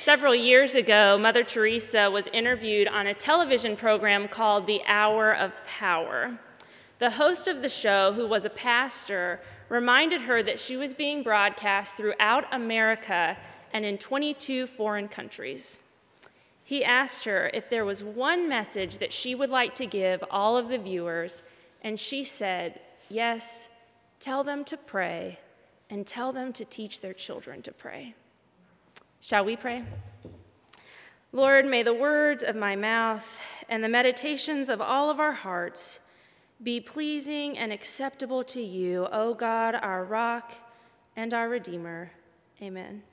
Several years ago, Mother Teresa was interviewed on a television program called The Hour of Power. The host of the show, who was a pastor, reminded her that she was being broadcast throughout America and in 22 foreign countries. He asked her if there was one message that she would like to give all of the viewers, and she said, "Yes, tell them to pray, and tell them to teach their children to pray." Shall we pray? Lord, may the words of my mouth and the meditations of all of our hearts be pleasing and acceptable to you, O God, our rock and our Redeemer. Amen.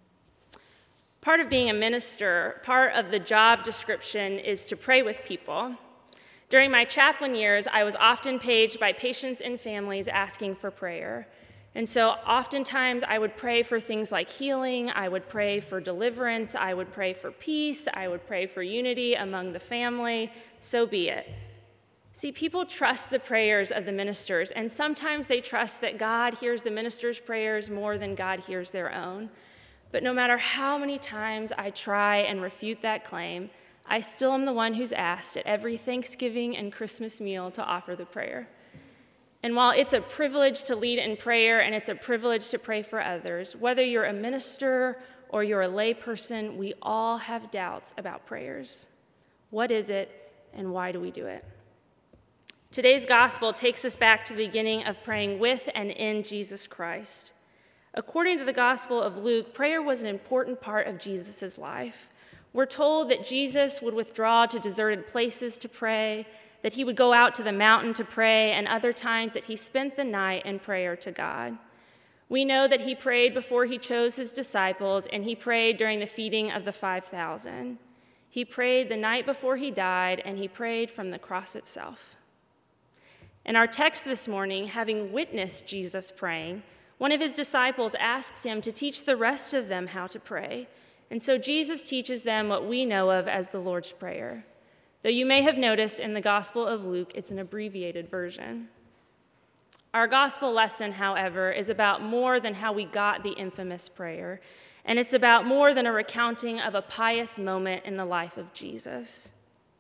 Part of being a minister, part of the job description is to pray with people. During my chaplain years, I was often paged by patients and families asking for prayer. And so oftentimes I would pray for things like healing, I would pray for deliverance, I would pray for peace, I would pray for unity among the family, so be it. See, people trust the prayers of the ministers, and sometimes they trust that God hears the ministers' prayers more than God hears their own. But no matter how many times I try and refute that claim, I still am the one who's asked at every Thanksgiving and Christmas meal to offer the prayer. And while it's a privilege to lead in prayer and it's a privilege to pray for others, whether you're a minister or you're a lay person, we all have doubts about prayers. What is it and why do we do it? Today's gospel takes us back to the beginning of praying with and in Jesus Christ. According to the Gospel of Luke, prayer was an important part of Jesus' life. We're told that Jesus would withdraw to deserted places to pray, that he would go out to the mountain to pray, and other times that he spent the night in prayer to God. We know that he prayed before he chose his disciples, and he prayed during the feeding of the 5,000. He prayed the night before he died, and he prayed from the cross itself. In our text this morning, having witnessed Jesus praying, one of his disciples asks him to teach the rest of them how to pray. And so Jesus teaches them what we know of as the Lord's Prayer. Though you may have noticed in the Gospel of Luke, it's an abbreviated version. Our gospel lesson, however, is about more than how we got the infamous prayer, and it's about more than a recounting of a pious moment in the life of Jesus.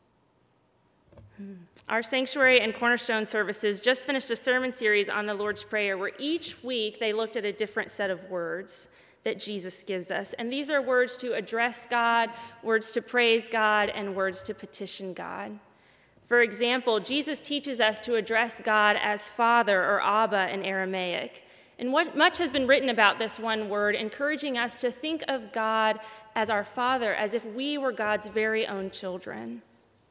Our Sanctuary and Cornerstone services just finished a sermon series on the Lord's Prayer, where each week they looked at a different set of words that Jesus gives us. And these are words to address God, words to praise God, and words to petition God. For example, Jesus teaches us to address God as Father, or Abba in Aramaic. And much has been written about this one word, encouraging us to think of God as our Father, as if we were God's very own children.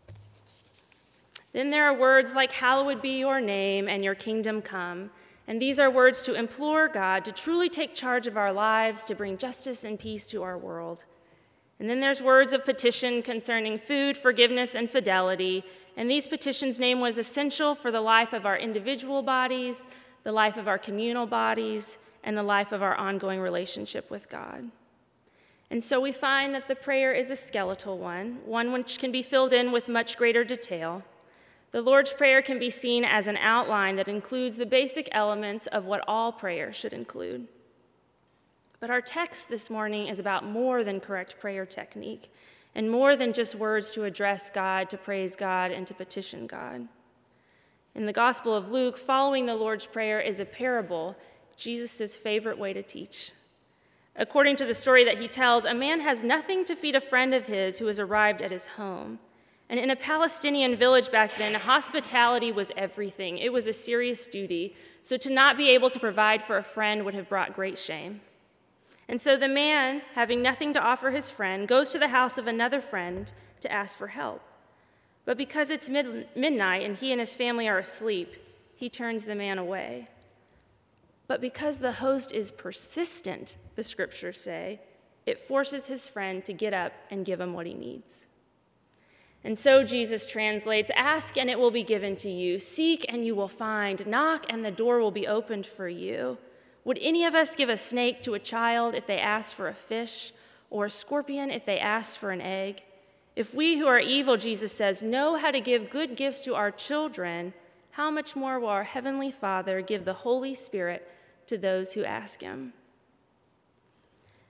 Then there are words like, "Hallowed be your name," and "Your kingdom come." And these are words to implore God to truly take charge of our lives, to bring justice and peace to our world. And then there's words of petition concerning food, forgiveness, and fidelity. And these petitions name what is essential for the life of our individual bodies, the life of our communal bodies, and the life of our ongoing relationship with God. And so we find that the prayer is a skeletal one which can be filled in with much greater detail. The Lord's Prayer can be seen as an outline that includes the basic elements of what all prayer should include. But our text this morning is about more than correct prayer technique, and more than just words to address God, to praise God, and to petition God. In the Gospel of Luke, following the Lord's Prayer is a parable, Jesus' favorite way to teach. According to the story that he tells, a man has nothing to feed a friend of his who has arrived at his home. And in a Palestinian village back then, hospitality was everything. It was a serious duty. So to not be able to provide for a friend would have brought great shame. And so the man, having nothing to offer his friend, goes to the house of another friend to ask for help. But because it's midnight and he and his family are asleep, he turns the man away. But because the host is persistent, the scriptures say, it forces his friend to get up and give him what he needs. And so Jesus translates, "Ask and it will be given to you. Seek and you will find. Knock and the door will be opened for you. Would any of us give a snake to a child if they asked for a fish, or a scorpion if they asked for an egg? If we who are evil," Jesus says, "know how to give good gifts to our children, how much more will our Heavenly Father give the Holy Spirit to those who ask him?"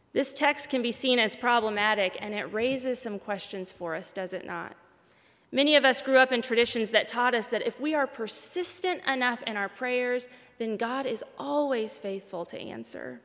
This text can be seen as problematic, and it raises some questions for us, does it not? Many of us grew up in traditions that taught us that if we are persistent enough in our prayers, then God is always faithful to answer.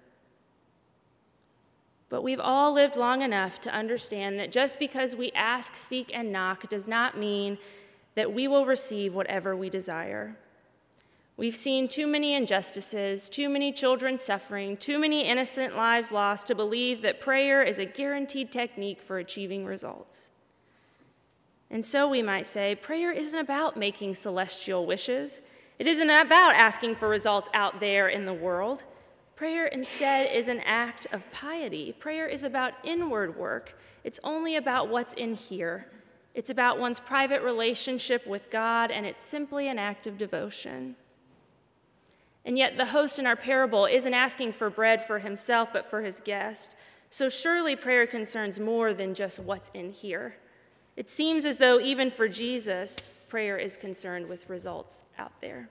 But we've all lived long enough to understand that just because we ask, seek, and knock does not mean that we will receive whatever we desire. We've seen too many injustices, too many children suffering, too many innocent lives lost to believe that prayer is a guaranteed technique for achieving results. And so we might say, prayer isn't about making celestial wishes. It isn't about asking for results out there in the world. Prayer instead is an act of piety. Prayer is about inward work. It's only about what's in here. It's about one's private relationship with God, and it's simply an act of devotion. And yet the host in our parable isn't asking for bread for himself, but for his guest. So surely prayer concerns more than just what's in here. It seems as though even for Jesus, prayer is concerned with results out there.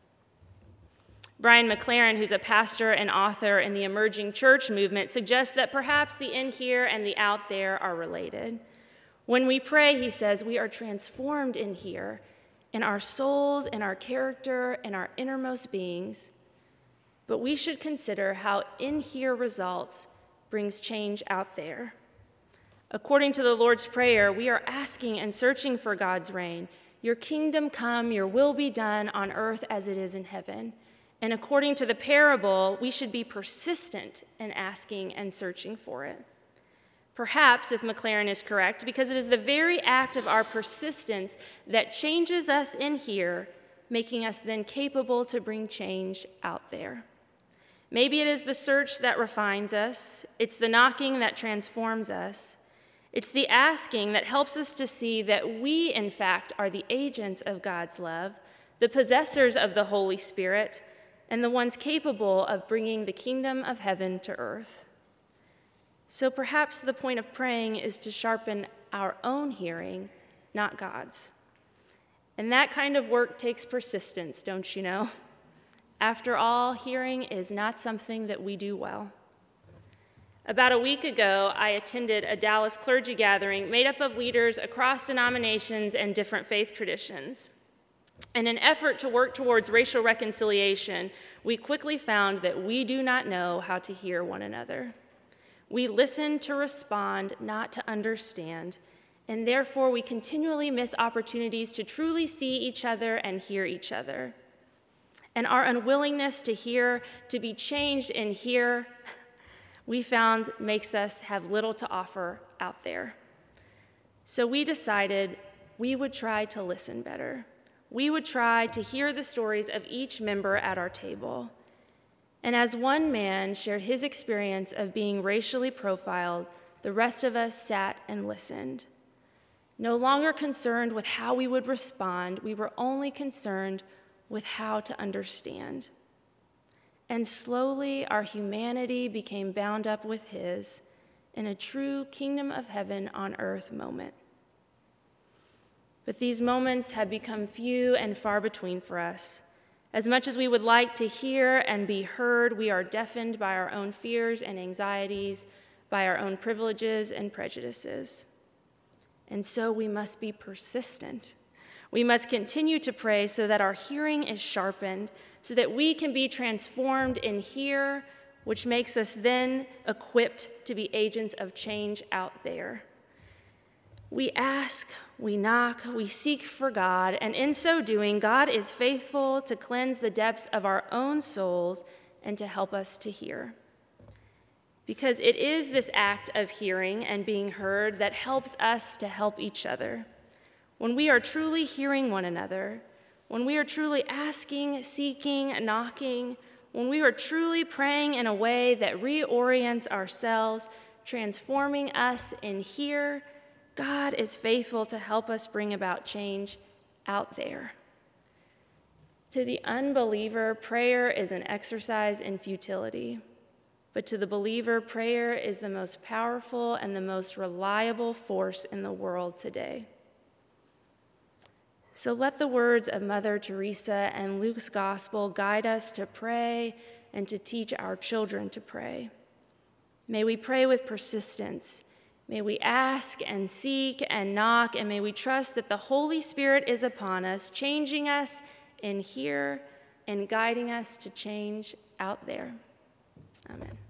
Brian McLaren, who's a pastor and author in the emerging church movement, suggests that perhaps the in here and the out there are related. When we pray, he says, we are transformed in here, in our souls, in our character, in our innermost beings. But we should consider how in here results brings change out there. According to the Lord's Prayer, we are asking and searching for God's reign. Your kingdom come, your will be done on earth as it is in heaven. And according to the parable, we should be persistent in asking and searching for it. Perhaps, if McLaren is correct, because it is the very act of our persistence that changes us in here, making us then capable to bring change out there. Maybe it is the search that refines us. It's the knocking that transforms us. It's the asking that helps us to see that we, in fact, are the agents of God's love, the possessors of the Holy Spirit, and the ones capable of bringing the kingdom of heaven to earth. So perhaps the point of praying is to sharpen our own hearing, not God's. And that kind of work takes persistence, don't you know? After all, hearing is not something that we do well. About a week ago, I attended a Dallas clergy gathering made up of leaders across denominations and different faith traditions. In an effort to work towards racial reconciliation, we quickly found that we do not know how to hear one another. We listen to respond, not to understand, and therefore we continually miss opportunities to truly see each other and hear each other. And our unwillingness to hear, to be changed in here, we found makes us have little to offer out there. So we decided we would try to listen better. We would try to hear the stories of each member at our table. And as one man shared his experience of being racially profiled, the rest of us sat and listened. No longer concerned with how we would respond, we were only concerned with how to understand. And slowly our humanity became bound up with his in a true kingdom of heaven on earth moment. But these moments have become few and far between for us. As much as we would like to hear and be heard, we are deafened by our own fears and anxieties, by our own privileges and prejudices. And so we must be persistent. We must continue to pray so that our hearing is sharpened, so that we can be transformed in here, which makes us then equipped to be agents of change out there. We ask, we knock, we seek for God, and in so doing, God is faithful to cleanse the depths of our own souls and to help us to hear. Because it is this act of hearing and being heard that helps us to help each other. When we are truly hearing one another, when we are truly asking, seeking, knocking, when we are truly praying in a way that reorients ourselves, transforming us in here, God is faithful to help us bring about change out there. To the unbeliever, prayer is an exercise in futility. But to the believer, prayer is the most powerful and the most reliable force in the world today. So let the words of Mother Teresa and Luke's gospel guide us to pray and to teach our children to pray. May we pray with persistence. May we ask and seek and knock, and may we trust that the Holy Spirit is upon us, changing us in here and guiding us to change out there. Amen.